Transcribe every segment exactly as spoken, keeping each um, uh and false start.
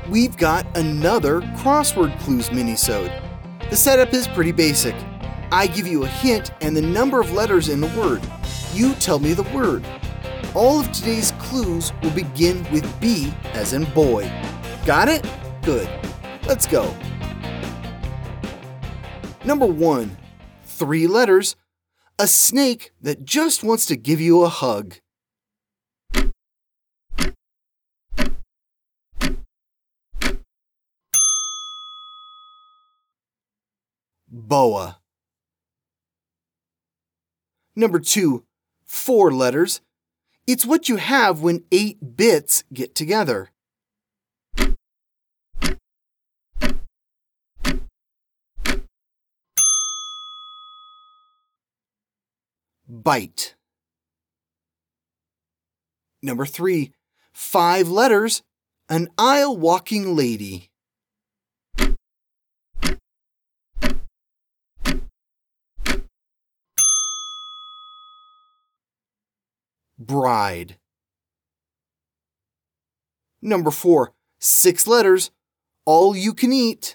we've got another Crossword Clues minisode. The setup is pretty basic. I give you a hint and the number of letters in the word. You tell me the word. All of today's clues will begin with B as in boy. Got it? Good. Let's go. Number one, three letters, a snake that just wants to give you a hug. Boa. Number two, four letters. It's what you have when eight bits get together. Bite. Number three, five letters, an aisle-walking lady. Bride. Number four, six letters, all you can eat.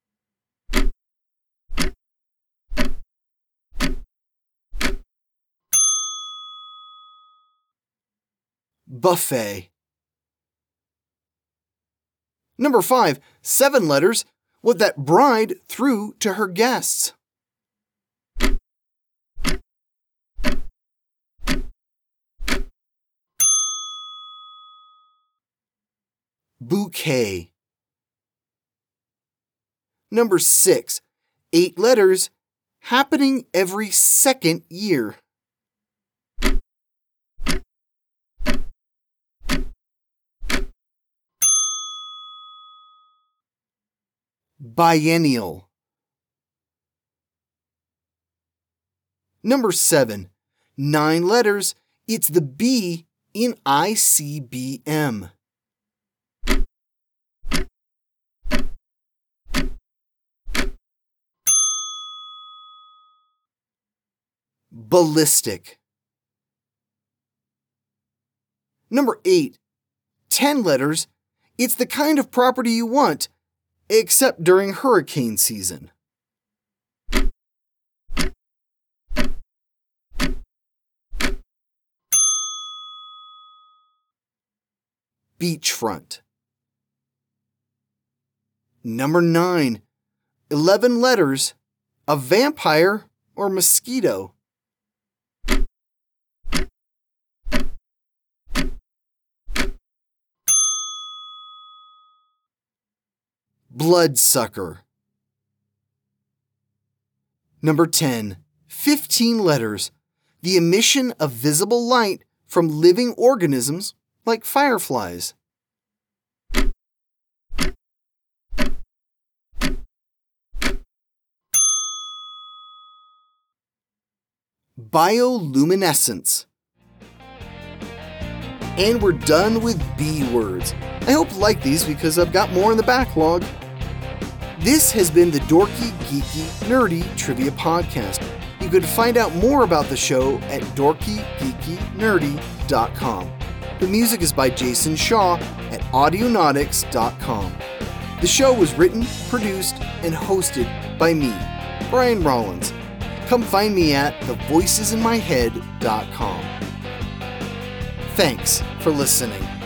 Buffet. Number five, seven letters, what that bride threw to her guests. Bouquet. Number six, eight letters, happening every second year. Biennial. Number seven, nine letters, it's the B in I C B M. Ballistic. Number eight, ten letters, it's the kind of property you want, except during hurricane season. Beachfront. Number nine, eleven letters, a vampire or mosquito. Bloodsucker. Number ten, fifteen letters, the emission of visible light from living organisms like fireflies. Bioluminescence. And we're done with B words. I hope you like these because I've got more in the backlog. This has been the Dorky, Geeky, Nerdy Trivia Podcast. You can find out more about the show at dorky geeky nerdy dot com. The music is by Jason Shaw at audionautics dot com. The show was written, produced, and hosted by me, Brian Rollins. Come find me at the voices in my head dot com. Thanks for listening.